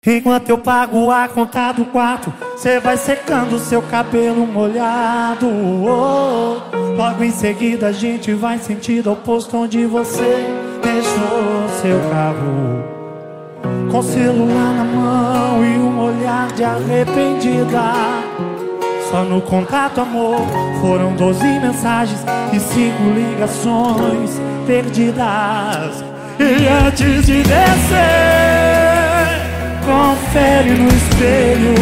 Enquanto eu pago a conta do quarto, cê vai secando seu cabelo molhado. Logo em seguida a gente vai em sentido oposto, onde você deixou seu carro, com o celular na mão e um olhar de arrependida. Só no contato, amor, foram 12 mensagens e 5 ligações perdidas. E antes de descer, confere no espelho,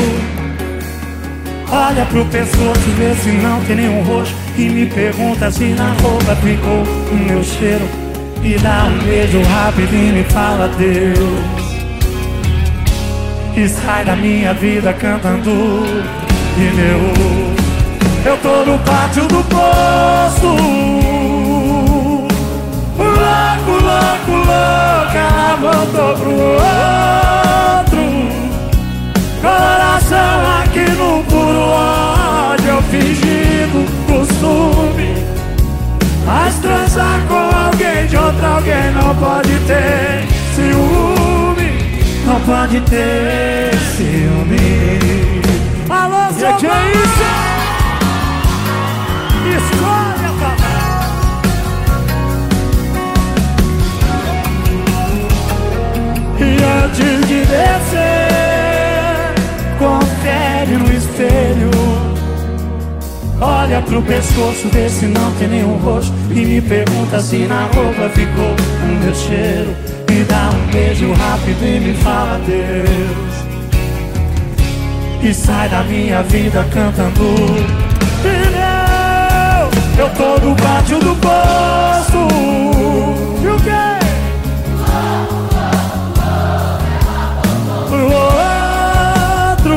olha pro pescoço, vê se não tem nenhum roxo, e me pergunta se na roupa ficou o meu cheiro. Me dá um beijo rápido e me fala Deus, e sai da minha vida cantando pneu. Eu tô no pátio do posto, louco, louco, louco, ela voltou pro outro. Coração aqui no puro ódio, eu fingindo costume, mas transar com alguém de outro alguém não pode ter ciúme, não pode ter ciúme. Alô, Zé, que é isso? Escolha, papai. E antes de descer, confere no espelho, olha pro pescoço, vê se não tem nenhum roxo, e me pergunta se na roupa ficou o meu cheiro. Me dá um beijo rápido e me fala Deus, e sai da minha vida cantando pneu. Eu tô no pátio do posto, e o quê? Pro outro.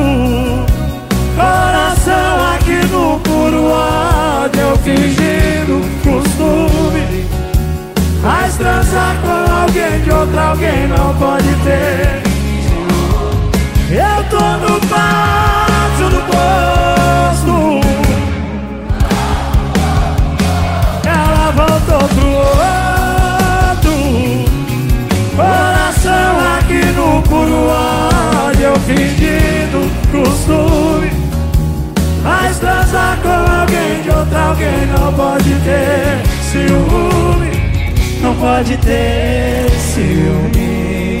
Coração aqui no puro ódio, eu fingindo costume, mas transar com alguém de outro alguém não pode ter. Eu tô no pátio do posto, ela voltou pro outro. Coração aqui no puro ódio, eu fingindo costume, mas transar com alguém de outro alguém não pode ter ciúme, não pode ter ciúme.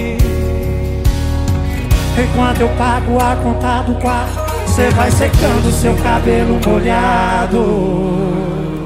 Enquanto eu pago a conta do quarto, cê vai secando seu cabelo molhado.